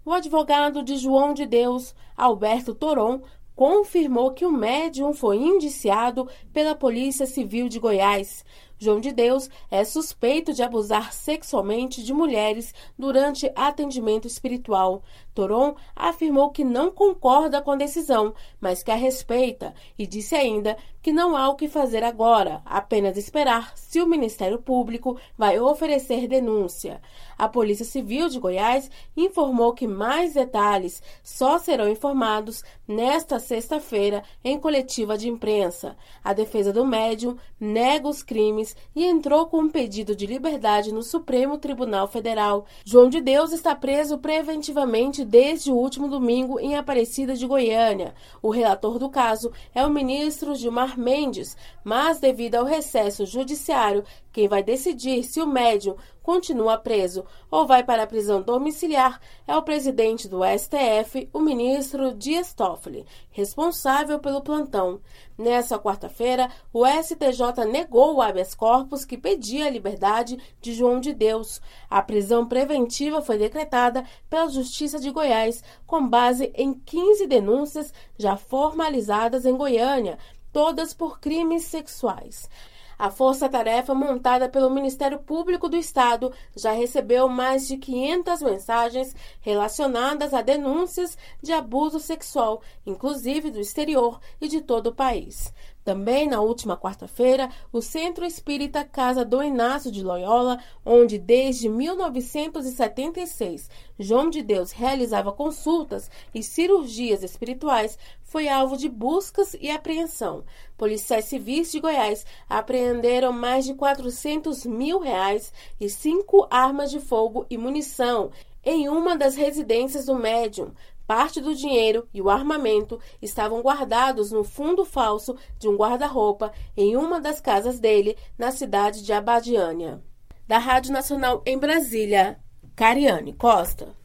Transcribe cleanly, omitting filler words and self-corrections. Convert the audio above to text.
O advogado de João de Deus, Alberto Toron, confirmou que o médium foi indiciado pela Polícia Civil de Goiás. João de Deus é suspeito de abusar sexualmente de mulheres durante atendimento espiritual. Toron afirmou que não concorda com a decisão, mas que a respeita, e disse ainda que não há o que fazer agora, apenas esperar se o Ministério Público vai oferecer denúncia. A Polícia Civil de Goiás informou que mais detalhes só serão informados nesta sexta-feira em coletiva de imprensa. A defesa do médium nega os crimes e entrou com um pedido de liberdade no Supremo Tribunal Federal. João de Deus está preso preventivamente desde o último domingo em Aparecida de Goiânia. O relator do caso é o ministro Gilmar Mendes, mas devido ao recesso judiciário, quem vai decidir se o médium continua preso ou vai para a prisão domiciliar é o presidente do STF, o ministro Dias Toffoli, responsável pelo plantão. Nessa quarta-feira, o STJ negou o habeas corpus que pedia a liberdade de João de Deus. A prisão preventiva foi decretada pela Justiça de Goiás com base em 15 denúncias já formalizadas em Goiânia, todas por crimes sexuais. A força-tarefa montada pelo Ministério Público do Estado já recebeu mais de 500 mensagens relacionadas a denúncias de abuso sexual, inclusive do exterior e de todo o país. Também na última quarta-feira, o Centro Espírita Casa do Inácio de Loyola, onde desde 1976 João de Deus realizava consultas e cirurgias espirituais, foi alvo de buscas e apreensão. Policiais civis de Goiás apreenderam mais de R$400 mil e 5 armas de fogo e munição em uma das residências do médium. Parte do dinheiro e o armamento estavam guardados no fundo falso de um guarda-roupa em uma das casas dele, na cidade de Abadiânia. Da Rádio Nacional em Brasília, Cariane Costa.